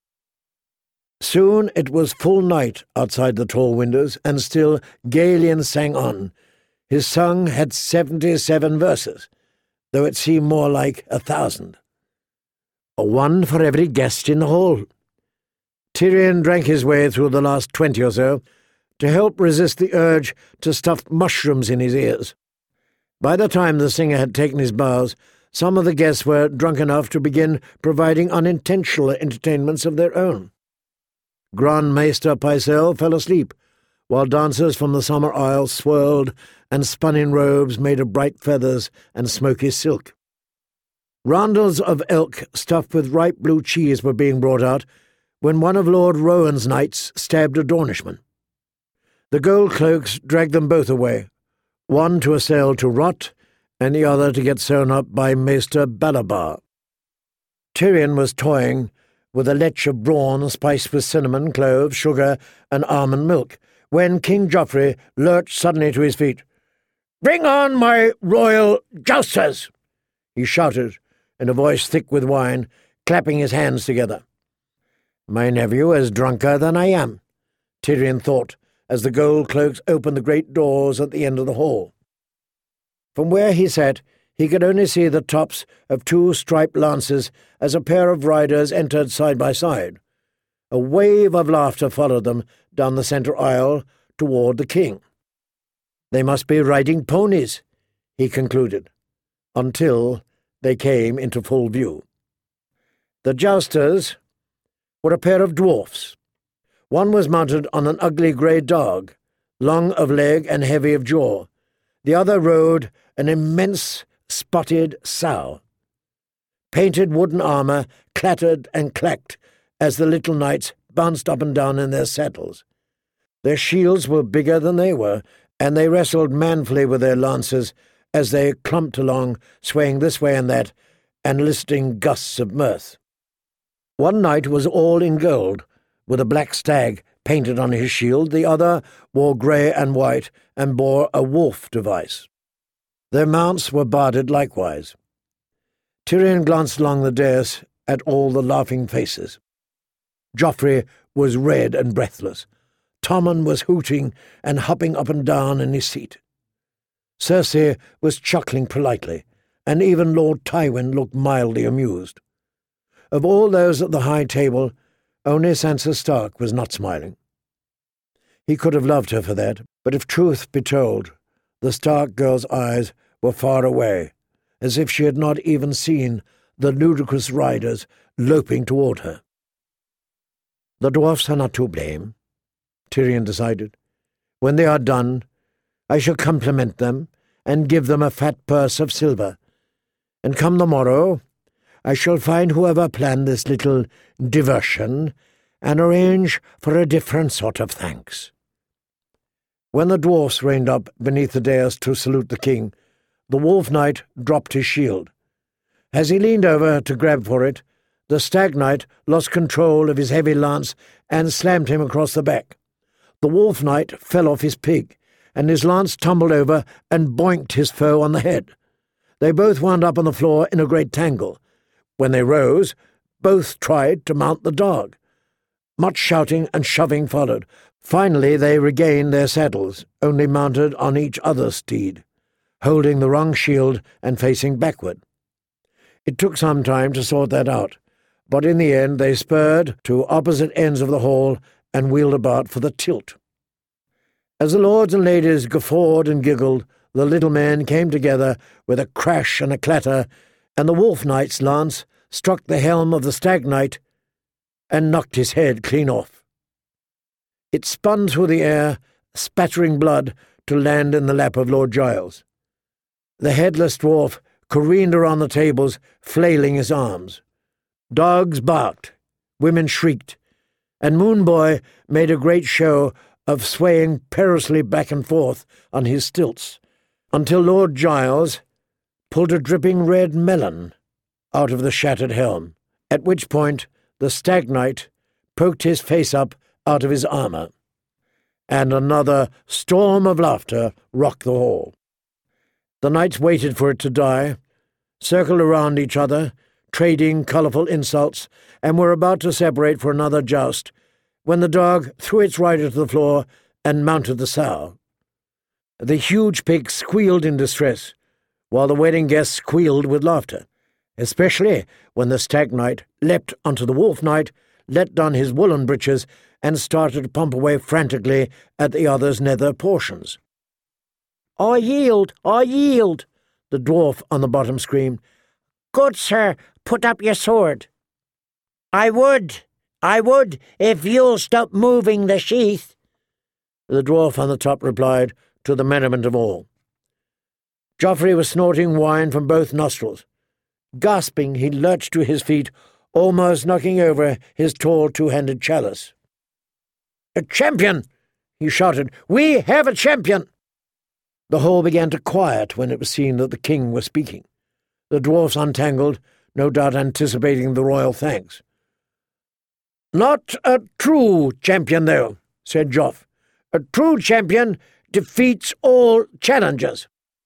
Soon it was full night outside the tall windows, and still Galeon sang on. His song had seventy-seven verses, though it seemed more like a thousand. A one for every guest in the hall. Tyrion drank his way through the last twenty or so, to help resist the urge to stuff mushrooms in his ears. By the time the singer had taken his bows, some of the guests were drunk enough to begin providing unintentional entertainments of their own. Grand Maester Pycelle fell asleep, while dancers from the Summer Isle swirled and spun in robes made of bright feathers and smoky silk. Roundels of elk stuffed with ripe blue cheese were being brought out when one of Lord Rowan's knights stabbed a Dornishman. The gold cloaks dragged them both away, one to a cell to rot, and the other to get sewn up by Maester Balabar. Tyrion was toying with a lech of brawn spiced with cinnamon, cloves, sugar, and almond milk, when King Joffrey lurched suddenly to his feet. "Bring on my royal jousters!" he shouted, in a voice thick with wine, clapping his hands together. "My nephew is drunker than I am," Tyrion thought, as the gold cloaks opened the great doors at the end of the hall. From where he sat, he could only see the tops of two striped lances as a pair of riders entered side by side. A wave of laughter followed them down the centre aisle toward the king. They must be riding ponies, he concluded, until they came into full view. The jousters were a pair of dwarfs. One was mounted on an ugly grey dog, long of leg and heavy of jaw. The other rode an immense spotted sow. Painted wooden armour clattered and clacked as the little knights bounced up and down in their saddles. Their shields were bigger than they were, and they wrestled manfully with their lances as they clumped along, swaying this way and that, and eliciting gusts of mirth. One knight was all in gold, with a black stag painted on his shield. The other wore grey and white, and bore a wolf device. Their mounts were barded likewise. Tyrion glanced along the dais at all the laughing faces. Joffrey was red and breathless. Tommen was hooting and hopping up and down in his seat. Cersei was chuckling politely, and even Lord Tywin looked mildly amused. Of all those at the high table, only Sansa Stark was not smiling. He could have loved her for that, but if truth be told, the Stark girl's eyes were far away, as if she had not even seen the ludicrous riders loping toward her. The dwarfs are not to blame, Tyrion decided. When they are done, I shall compliment them and give them a fat purse of silver, and come the morrow, I shall find whoever planned this little diversion and arrange for a different sort of thanks. When the dwarfs reined up beneath the dais to salute the king, the Wolf Knight dropped his shield. As he leaned over to grab for it, the Stag Knight lost control of his heavy lance and slammed him across the back. The Wolf Knight fell off his pig, and his lance tumbled over and boinked his foe on the head. They both wound up on the floor in a great tangle. When they rose, both tried to mount the dog. Much shouting and shoving followed. Finally they regained their saddles, only mounted on each other's steed, holding the wrong shield and facing backward. It took some time to sort that out, but in the end they spurred to opposite ends of the hall and wheeled about for the tilt. As the lords and ladies guffawed and giggled, the little men came together with a crash and a clatter, and the Wolf Knight's lance struck the helm of the Stag Knight and knocked his head clean off. It spun through the air, spattering blood, to land in the lap of Lord Giles. The headless dwarf careened around the tables, flailing his arms. Dogs barked, women shrieked, and Moonboy made a great show of swaying perilously back and forth on his stilts, until Lord Giles pulled a dripping red melon out of the shattered helm, at which point the Stag Knight poked his face up out of his armour, and another storm of laughter rocked the hall. The knights waited for it to die, circled around each other, trading colourful insults, and were about to separate for another joust, when the dog threw its rider to the floor and mounted the sow. The huge pig squealed in distress, while the wedding guests squealed with laughter, especially when the Stag Knight leapt onto the Wolf Knight, let down his woolen breeches, and started to pump away frantically at the other's nether portions. "I yield! I yield!" the dwarf on the bottom screamed. "Good sir, put up your sword." "I would, I would, if you'll stop moving the sheath," the dwarf on the top replied, to the merriment of all. Joffrey was snorting wine from both nostrils. Gasping, he lurched to his feet, almost knocking over his tall two-handed chalice. "A champion!" he shouted. "We have a champion!" The hall began to quiet when it was seen that the king was speaking. The dwarfs untangled, no doubt anticipating the royal thanks. "Not a true champion, though," said Joff. "A true champion defeats all challengers."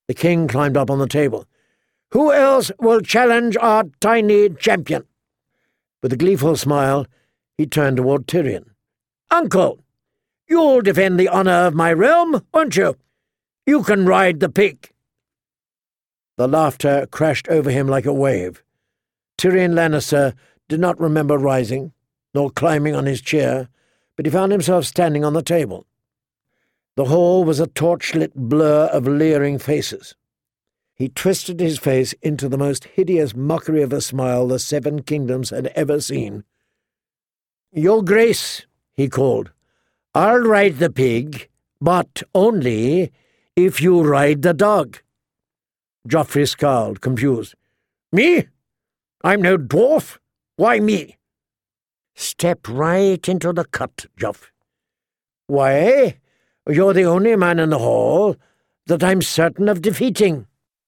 The king climbed up on the table. "Who else will challenge our tiny champion?" With a gleeful smile, he turned toward Tyrion. "Uncle, you'll defend the honour of my realm, won't you? You can ride the pig." The laughter crashed over him like a wave. Tyrion Lannister did not remember rising, nor climbing on his chair, but he found himself standing on the table. The hall was a torch-lit blur of leering faces. He twisted his face into the most hideous mockery of a smile the Seven Kingdoms had ever seen. "Your Grace," he called, "I'll ride the pig, but only if you ride the dog." Joffrey scowled, confused. "Me? I'm no dwarf. Why me?" "Step right into the cut, Joff." "Why? You're the only man in the hall that I'm certain of defeating."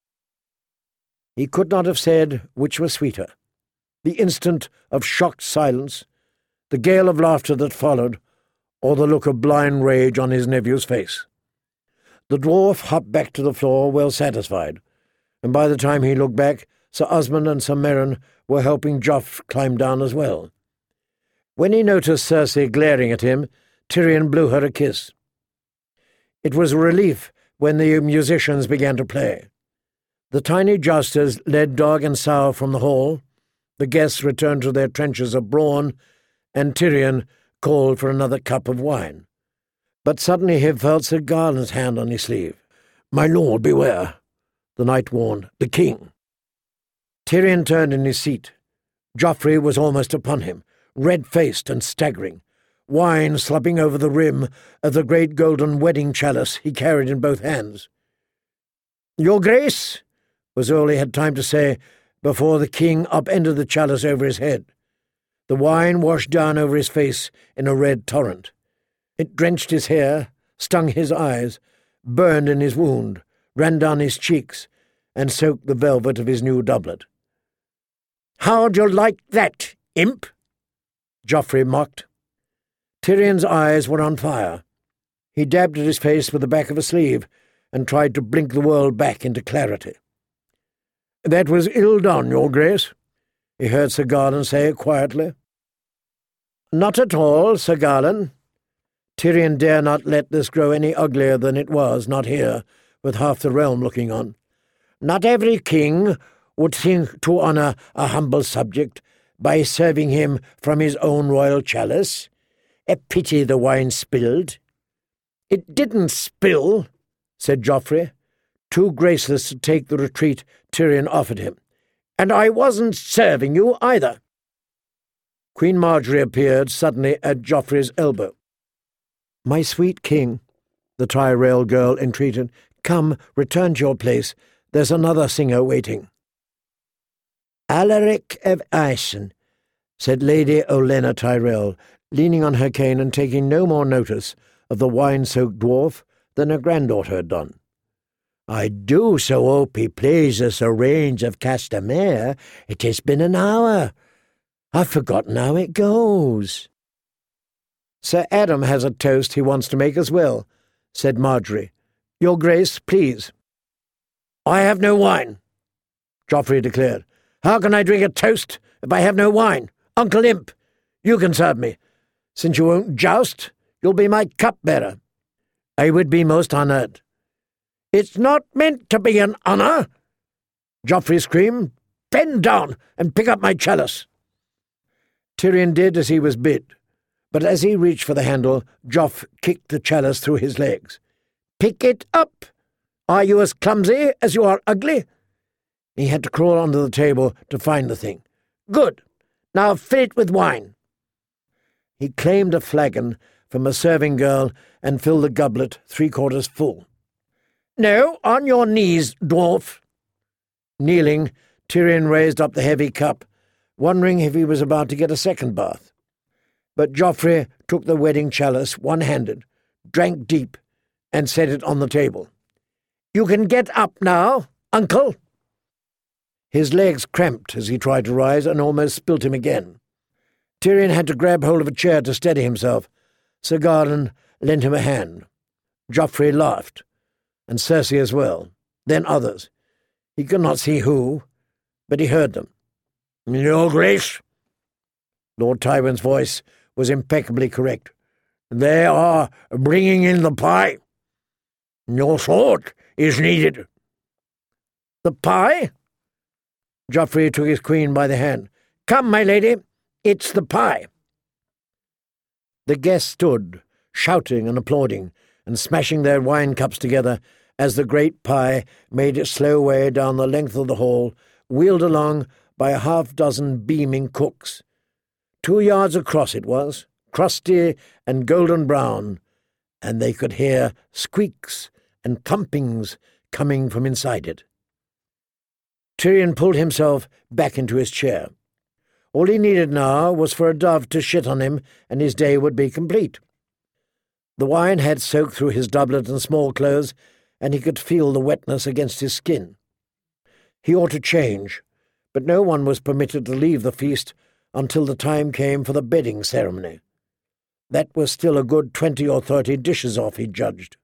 He could not have said which was sweeter, the instant of shocked silence, the gale of laughter that followed, or the look of blind rage on his nephew's face. The dwarf hopped back to the floor well satisfied, and by the time he looked back, Sir Osmond and Sir Meryn were helping Joff climb down as well. When he noticed Cersei glaring at him, Tyrion blew her a kiss. It was a relief when the musicians began to play. The tiny jousters led dog and sow from the hall, the guests returned to their trenches of brawn, and Tyrion called for another cup of wine. But suddenly he felt Sir Garland's hand on his sleeve. "My lord, beware," the knight warned. "The king." Tyrion turned in his seat. Joffrey was almost upon him, red-faced and staggering, wine slopping over the rim of the great golden wedding chalice he carried in both hands. "Your Grace," was all he had time to say before the king upended the chalice over his head. The wine washed down over his face in a red torrent. It drenched his hair, stung his eyes, burned in his wound, ran down his cheeks, and soaked the velvet of his new doublet. "How'd you like that, imp?" Joffrey mocked. Tyrion's eyes were on fire. He dabbed at his face with the back of a sleeve and tried to blink the world back into clarity. "That was ill done, Your Grace," he heard Sir Garland say quietly. "Not at all, Sir Garland." Tyrion dare not let this grow any uglier than it was, not here, with half the realm looking on. "Not every king would think to honour a humble subject by serving him from his own royal chalice. A pity the wine spilled." "It didn't spill," said Joffrey, too graceless to take the retreat Tyrion offered him. "And I wasn't serving you either." Queen Marjorie appeared suddenly at Joffrey's elbow. "My sweet king," the Tyrell girl entreated, "come, return to your place. There's another singer waiting." "Alaric of Ison," said Lady Olenna Tyrell, leaning on her cane and taking no more notice of the wine-soaked dwarf than her granddaughter had done. "I do so hope he plays us a range of Castamere. It has been an hour. I've forgotten how it goes." "Sir Adam has a toast he wants to make as well," said Marjorie. "Your Grace, please." "I have no wine," Joffrey declared. "How can I drink a toast if I have no wine? Uncle Imp, you can serve me. Since you won't joust, you'll be my cupbearer." "I would be most honoured." "It's not meant to be an honour," Joffrey screamed. "Bend down and pick up my chalice." Tyrion did as he was bid, but as he reached for the handle, Joff kicked the chalice through his legs. "Pick it up! Are you as clumsy as you are ugly?" He had to crawl under the table to find the thing. "Good. Now fill it with wine." He claimed a flagon from a serving girl and filled the goblet three-quarters full. "No, on your knees, dwarf." Kneeling, Tyrion raised up the heavy cup, wondering if he was about to get a second bath. But Joffrey took the wedding chalice one-handed, drank deep, and set it on the table. "You can get up now, uncle." His legs cramped as he tried to rise and almost spilt him again. Tyrion had to grab hold of a chair to steady himself. Sir Garland lent him a hand. Joffrey laughed, and Cersei as well. then others. He could not see who, but he heard them. "Your Grace," Lord Tywin's voice was impeccably correct, "they are bringing in the pie. Your sword is needed." "The pie?" Joffrey took his queen by the hand. "Come, my lady, it's the pie." The guests stood, shouting and applauding, and smashing their wine cups together as the great pie made its slow way down the length of the hall, wheeled along by a half-dozen beaming cooks. Two yards across it was, crusty and golden brown, and they could hear squeaks and thumpings coming from inside it. Tyrion pulled himself back into his chair. All he needed now was for a dove to shit on him, and his day would be complete. The wine had soaked through his doublet and small clothes, and he could feel the wetness against his skin. He ought to change, but no one was permitted to leave the feast until the time came for the bedding ceremony. That was still a good twenty or thirty dishes off, he judged.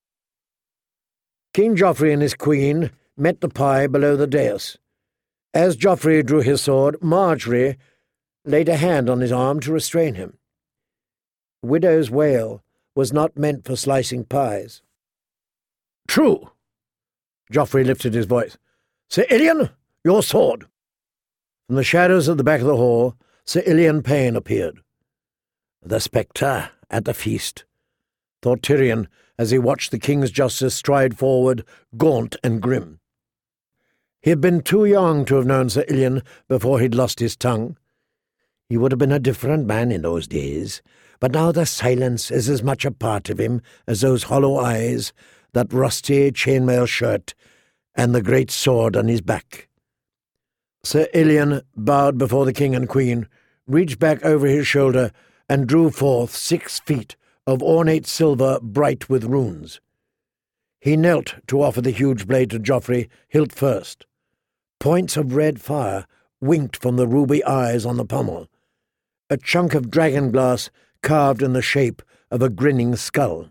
King Joffrey and his queen met the pie below the dais. As Joffrey drew his sword, Margaery laid a hand on his arm to restrain him. Widow's wail was not meant for slicing pies. "True." Joffrey lifted his voice. "Sir Ilyn, your sword." From the shadows at the back of the hall, Sir Ilyn Payne appeared. "The spectre at the feast," thought Tyrion as he watched the King's Justice stride forward, gaunt and grim. He had been too young to have known Sir Ilyn before he'd lost his tongue. He would have been a different man in those days, but now the silence is as much a part of him as those hollow eyes, that rusty chainmail shirt, and the great sword on his back. Sir Ilyn bowed before the king and queen, reached back over his shoulder, and drew forth six feet of ornate silver bright with runes. He knelt to offer the huge blade to Joffrey, hilt first. Points of red fire winked from the ruby eyes on the pommel. A chunk of dragon glass carved in the shape of a grinning skull.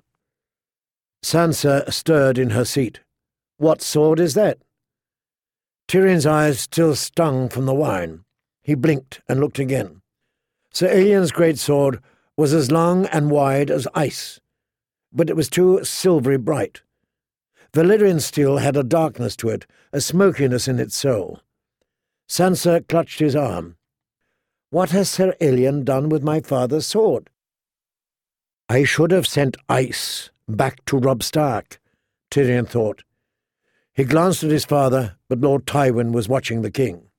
Sansa stirred in her seat. "What sword is that?" Tyrion's eyes still stung from the wine. He blinked and looked again. Sir Ilyn's great sword was as long and wide as ice, but it was too silvery bright. Valyrian steel had a darkness to it, a smokiness in its soul. Sansa clutched his arm. "What has Sir Ilyn done with my father's sword?" "I should have sent ice back to Robb Stark," Tyrion thought. He glanced at his father, but Lord Tywin was watching the king.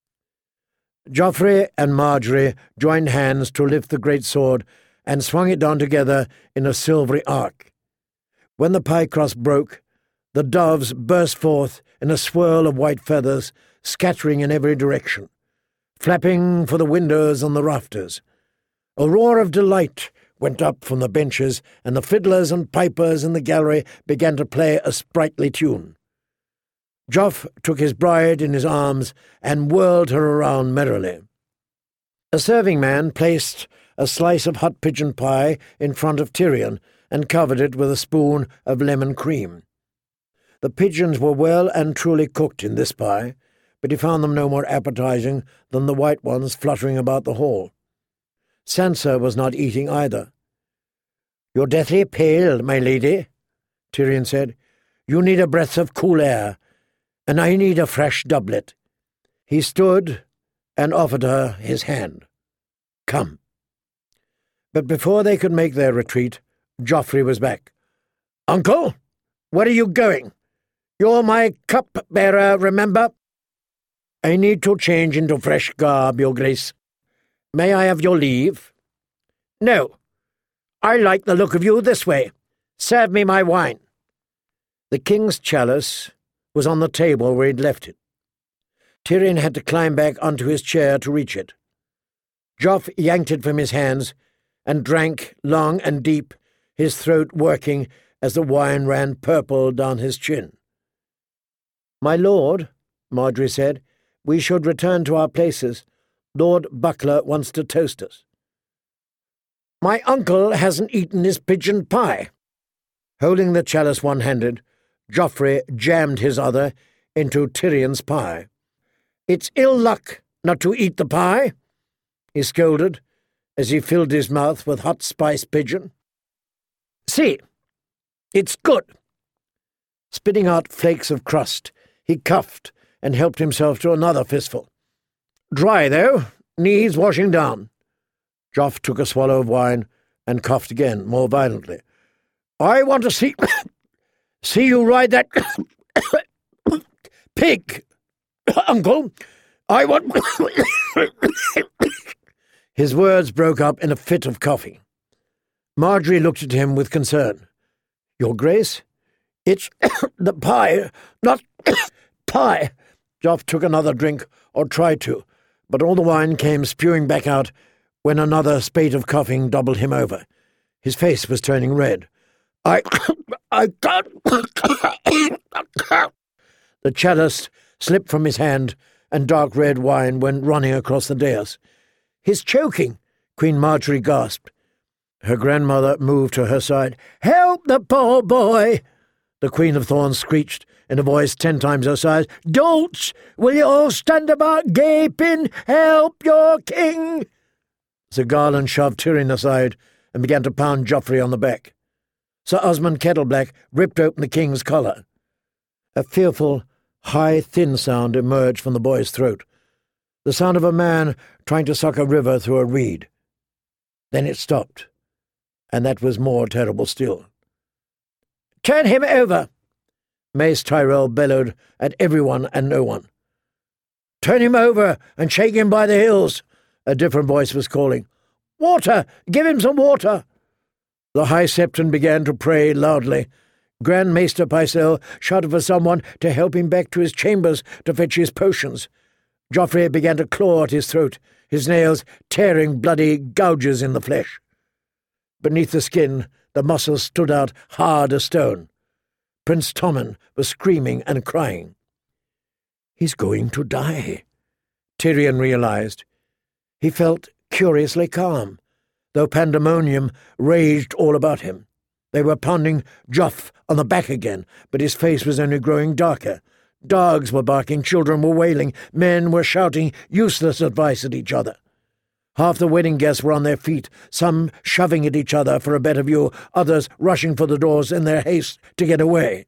Joffrey and Margaery joined hands to lift the great sword and swung it down together in a silvery arc. When the pie crust broke, the doves burst forth in a swirl of white feathers, scattering in every direction, flapping for the windows and the rafters. A roar of delight went up from the benches, and the fiddlers and pipers in the gallery began to play a sprightly tune. Joff took his bride in his arms and whirled her around merrily. A serving man placed a slice of hot pigeon pie in front of Tyrion and covered it with a spoon of lemon cream. The pigeons were well and truly cooked in this pie, but he found them no more appetizing than the white ones fluttering about the hall. Sansa was not eating either. "You're deathly pale, my lady," Tyrion said. "You need a breath of cool air, and I need a fresh doublet." He stood and offered her his hand. "Come." But before they could make their retreat, Joffrey was back. "Uncle, where are you going? You're my cup-bearer, remember?" "I need to change into fresh garb, your grace. May I have your leave?" "No. I like the look of you this way. Serve me my wine." The king's chalice was on the table where he'd left it. Tyrion had to climb back onto his chair to reach it. Joff yanked it from his hands and drank long and deep, his throat working as the wine ran purple down his chin. "My lord," Margaery said, "we should return to our places. Lord Buckler wants to toast us." "My uncle hasn't eaten his pigeon pie." Holding the chalice one-handed, Joffrey jammed his other into Tyrion's pie. "It's ill luck not to eat the pie," he scolded as he filled his mouth with hot spice pigeon. "See, it's good." Spitting out flakes of crust, he coughed and helped himself to another fistful. "Dry, though, needs washing down." Joff took a swallow of wine and coughed again, more violently. "I want to see... see you ride that... pig, Uncle. I want... His words broke up in a fit of coughing. Marjorie looked at him with concern. "Your Grace? It's the pie, not pie." Joff took another drink, or tried to, but all the wine came spewing back out when another spate of coughing doubled him over. His face was turning red. I... I can't... The chalice slipped from his hand, and dark red wine went running across the dais. "He's choking," Queen Marjorie gasped. Her grandmother moved to her side. "Help the poor boy!" The Queen of Thorns screeched, in a voice ten times her size. "Dolts! Will you all stand about gaping? Help your king!" Sir Garland shoved Tyrion aside and began to pound Joffrey on the back. Sir Osmond Kettleblack ripped open the king's collar. A fearful, high, thin sound emerged from the boy's throat, the sound of a man trying to suck a river through a reed. Then it stopped, and that was more terrible still. "Turn him over!" Mace Tyrell bellowed at everyone and no one. "Turn him over and shake him by the hills," a different voice was calling. "Water! Give him some water!" The High Septon began to pray loudly. Grand Maester Pycelle shouted for someone to help him back to his chambers to fetch his potions. Joffrey began to claw at his throat, his nails tearing bloody gouges in the flesh. Beneath the skin, the muscles stood out hard as stone. Prince Tommen was screaming and crying. "He's going to die," Tyrion realized. He felt curiously calm, though pandemonium raged all about him. They were pounding Joff on the back again, but his face was only growing darker. Dogs were barking, children were wailing, men were shouting useless advice at each other. Half the wedding guests were on their feet, some shoving at each other for a better view, others rushing for the doors in their haste to get away.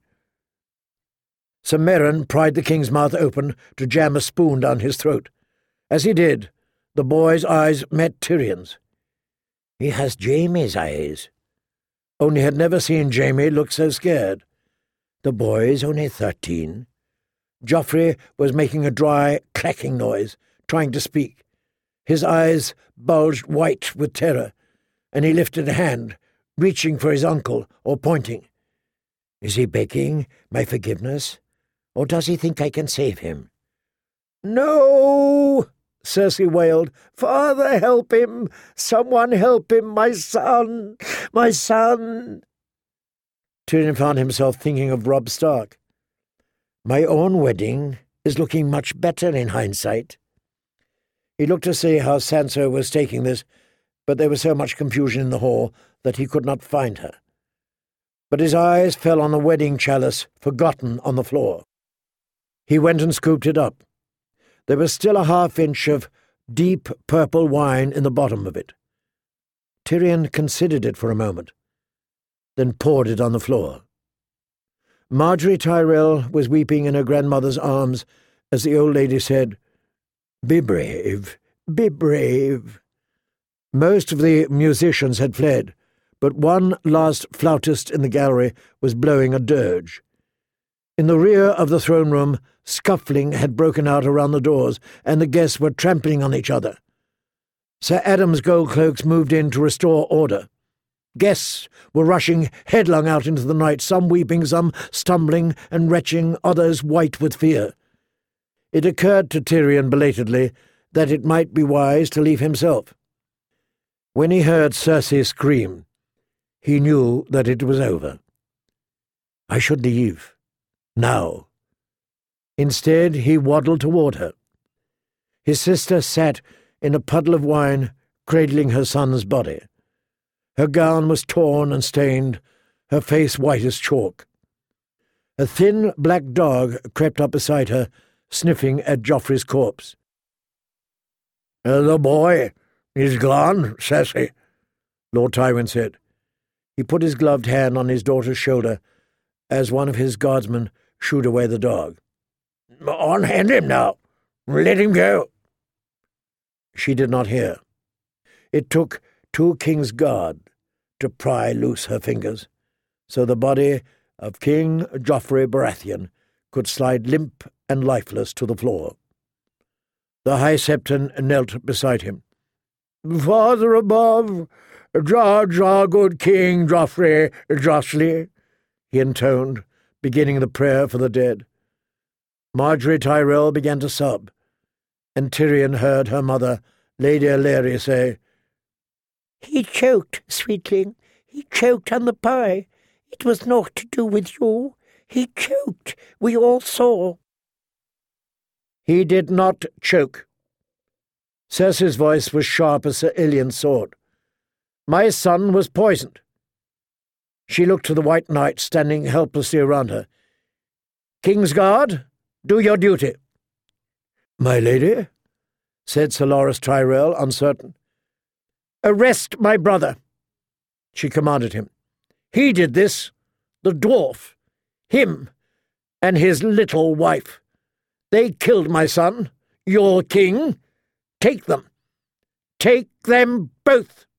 Sir Meryn pried the king's mouth open to jam a spoon down his throat. As he did, the boy's eyes met Tyrion's. He has Jaime's eyes. Only had never seen Jaime look so scared. The boy's only thirteen. Joffrey was making a dry, clacking noise, trying to speak. His eyes bulged white with terror, and he lifted a hand, reaching for his uncle or pointing. Is he begging my forgiveness, or does he think I can save him? "No!" Cersei wailed. "Father, help him! Someone help him! My son! My son!" Tyrion found himself thinking of Robb Stark. My own wedding is looking much better in hindsight. He looked to see how Sansa was taking this, but there was so much confusion in the hall that he could not find her. But his eyes fell on the wedding chalice, forgotten on the floor. He went and scooped it up. There was still a half-inch of deep purple wine in the bottom of it. Tyrion considered it for a moment, then poured it on the floor. Marjorie Tyrell was weeping in her grandmother's arms as the old lady said, "Be brave, be brave." Most of the musicians had fled, but one last flautist in the gallery was blowing a dirge. In the rear of the throne room, scuffling had broken out around the doors, and the guests were trampling on each other. Sir Adam's gold cloaks moved in to restore order. Guests were rushing headlong out into the night, some weeping, some stumbling and retching, others white with fear. It occurred to Tyrion belatedly that it might be wise to leave himself. When he heard Cersei scream, he knew that it was over. I should leave. Now. Instead, he waddled toward her. His sister sat in a puddle of wine, cradling her son's body. Her gown was torn and stained, her face white as chalk. A thin black dog crept up beside her, sniffing at Joffrey's corpse. "The boy is gone, Cersei," Lord Tywin said. He put his gloved hand on his daughter's shoulder as one of his guardsmen shooed away the dog. "Unhand him now. Let him go." She did not hear. It took two King's Guard to pry loose her fingers, so the body of King Joffrey Baratheon could slide limp and lifeless to the floor. The High Septon knelt beside him. "Father above, judge our good King Joffrey justly," he intoned, beginning the prayer for the dead. Margaery Tyrell began to sob, and Tyrion heard her mother, Lady Aleri, say, "He choked, sweetling. He choked on the pie. It was naught to do with you. He choked. We all saw." "He did not choke." Cersei's voice was sharp as Sir Ilyn's sword. "My son was poisoned." She looked to the White Knight standing helplessly around her. "King's Guard, do your duty." "My lady," said Sir Loras Tyrell, uncertain. "Arrest my brother," she commanded him. "He did this, the dwarf, him and his little wife. They killed my son, your king. Take them. Take them both."